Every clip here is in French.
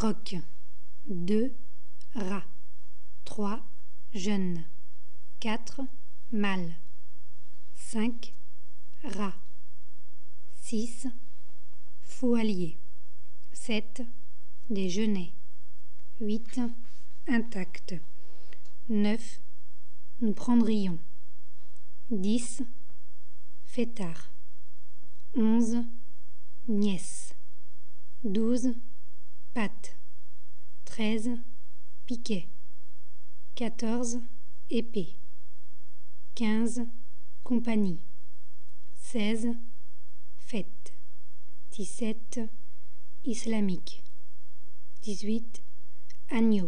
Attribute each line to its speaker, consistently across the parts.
Speaker 1: roc. 2 rat. 3 jeune. 4 mâle. 5 rat. 6 faux allié. 7 déjeuner. 8 intact. 9 nous prendrions. 10 fêtard. 11 nièce. 12 patte. 13 piquet. 14 épée. 15 compagnie. 16 fête. 17 islamique. 18 agneau.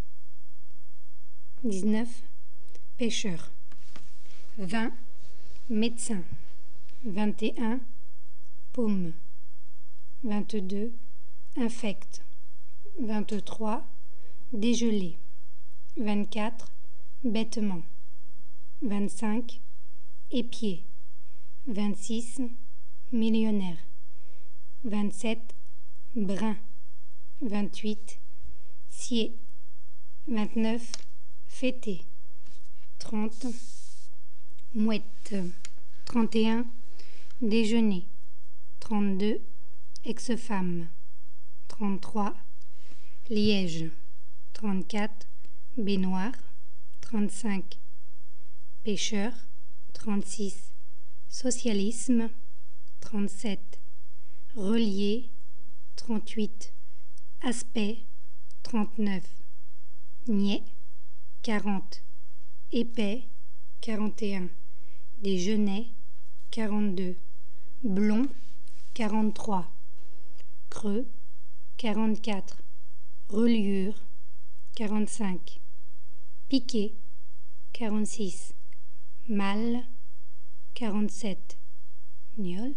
Speaker 1: 19 pêcheur. 20 médecin. 21 paume. 22 infect. 23 dégelé. 24 bêtement. 25 épier. 26 millionnaire. 27 brun. 28 sier. 29 fêté. 30 mouette. 31 déjeuner. 32 ex-femme. 33 liège. 34 baignoire. 35 pêcheur. 36 socialisme. 37 relié. 38 aspect. 39 niais. 40 épais. 41 déjeuner. 42 blond. 43 creux. 44 reliure. 45 piqué. 46 mâle. 47 niole.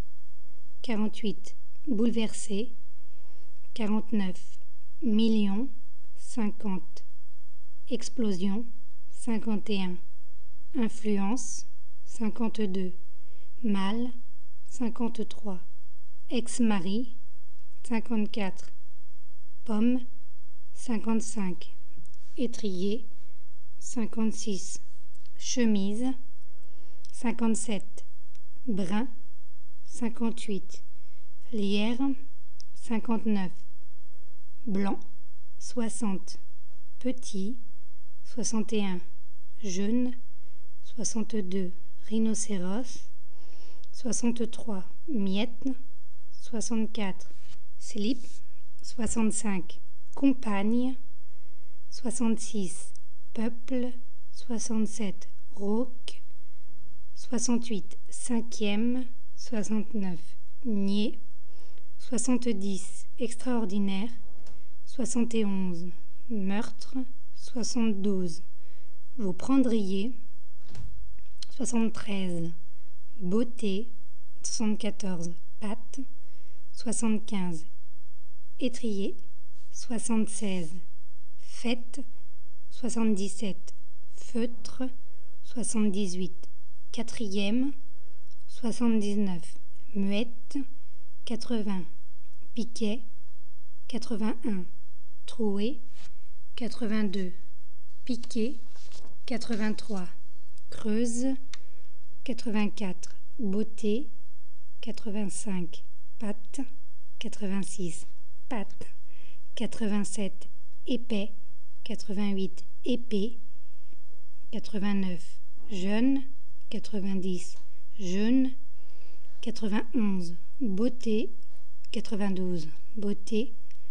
Speaker 1: 48 bouleversé. 49 million. 50 explosion. 51 influence. 52 mâle. 53 ex-mari. 54 pomme. 55 étrier. 56 chemise. 57 brun. 58 lierre. 59 blanc. 60 petit. 61 jeune. 62 rhinocéros. 63 miette. 64 slip. 65 compagne. 66 peuple. 67 rauque. 68 cinquième. 69 niais. 70 extraordinaire. 71 meurtre. 72 vous prendriez. 73 beauté. 74 pâte. 75 étrier. 76 fête. 77 feutre. 78 quatrième. 79 muette. 80 piquet. 81 troué. 82 piqué. 83 creuse. 84 beauté. 85 patte. 86 patte. 87 épais. 88 épée. 89 jeune. 90 jeune. 91 beauté. 92 beauté.